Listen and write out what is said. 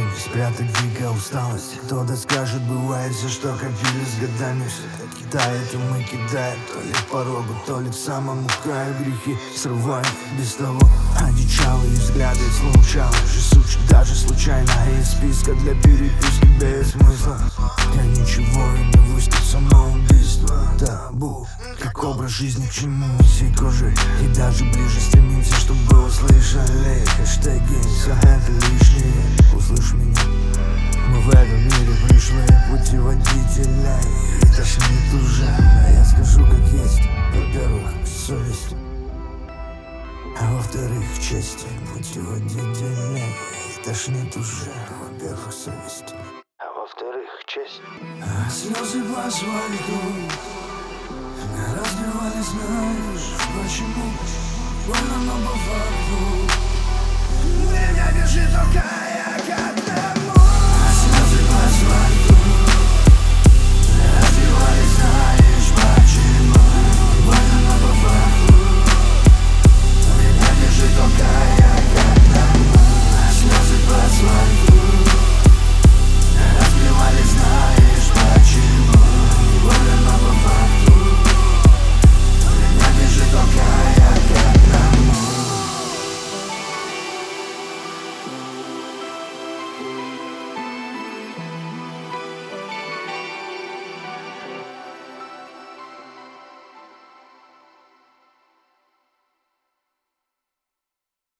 спрятать дикая усталость. Кто-то скажет, бывает все, что копили с годами, все кидает, и мы кидаем то ли к порогу, то ли к самому краю. Грехи срываем без того. Одичалые взгляды случалось же сучить даже случайно. Из списка для переписки без смысла. Я ничего и не выставил самоубийство. Табу, как образ жизни, к чему мы всей кожей. И даже ближе стремимся, чтобы услышали. Хэштеги, все это лишнее. Услышь меня, мы в этом мире пришли путеводителя. И тошнит уже, а я скажу как есть. Во-первых, совесть, а во-вторых, честь. Путеводителя, и тошнит уже. Во-первых, совесть, а во-вторых, честь. А слезы по асфальту разбивали, знаешь почему? Больно, но по факту время бежит, только я как